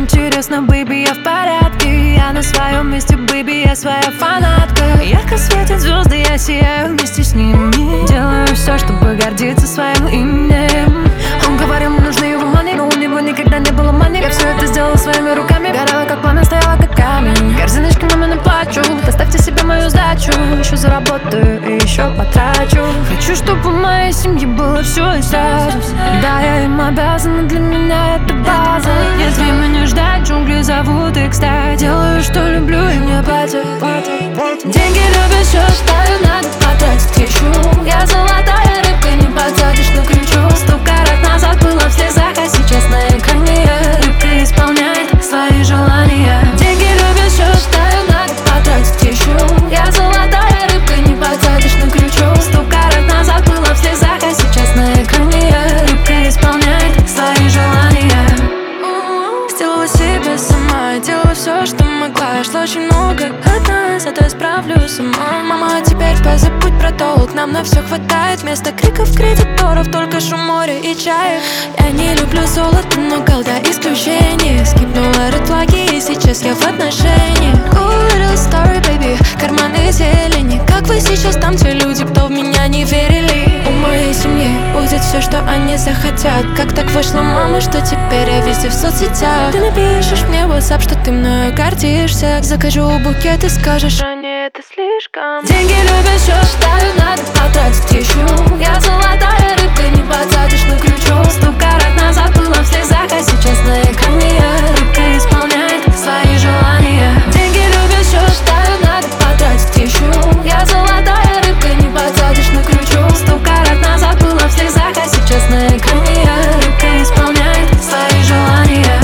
интересно, бэйби, я в порядке. Я на своем месте, бэйби, я своя фанатка. Ярко светят звезды, я сияю вместе с ними. Делаю все, чтобы гордиться своим именем. Он говорил, мне нужны его мани, но у него никогда не было мани. Я все это сделала своими руками. Горела как пламя, стояла как камень. Корзиночки на меня плачу. Доставьте себе мою сдачу. Еще заработаю и еще потрачу. Хочу, чтобы в моей семье было все и сразу. Да, я им обязана, для меня это база. Нет времени ждать, джунгли зовут и, кстати, делаю, что люблю, и мне платят. Деньги любят, все считаю, надо потратить еще. Я золотая рыбка, не подсадишь на крючок. 100 карат назад была в слезах, а сейчас на экране рыбка исполняет свои желания. Деньги любят, все считаю, надо потратить еще. Я золотая рыбка, не подсадишь на крючок. 100 карат назад была в слезах, а сейчас на экране рыбка исполняет свои желания. Сделала себе сама, делала все, что могла. Шла очень много от нас, зато я справлюсь сама. Мама, теперь позабудь про долг, нам на все хватает. Вместо криков, кредиторов, только шум моря и чая. Я не люблю золото, но голда исключение. Скипнула red флаги, и сейчас я в отношениях. Cool little story, baby, карманы зелени. Как вы сейчас там, те люди, кто в меня не верили? У моей семьи будет все, что они захотят. Как так вышло, мама, что теперь я везде в соцсетях? Ты напишешь мне в WhatsApp, что ты мною гордишься. Закажу букет и скажешь, ранее это слишком. Деньги любят, все считаю, надо потратить еще. Я золотая рыбка, не подсадишь на крючок. 100 карат назад была в слезах, а сейчас на экране рыбка исполняет свои желания. Деньги любят, все считаю, надо потратить еще. Я золотая рыбка, не подсадишь на крючок. 100 карат назад была в слезах, а сейчас на экране рыбка исполняет свои желания.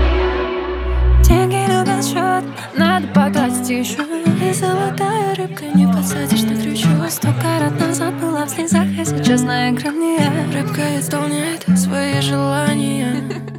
Деньги любят счет, надо потратить еще. И золотая рыбка, не подсадишь на крючок. 100 карат назад была в слезах, а сейчас на экране рыбка исполняет свои желания.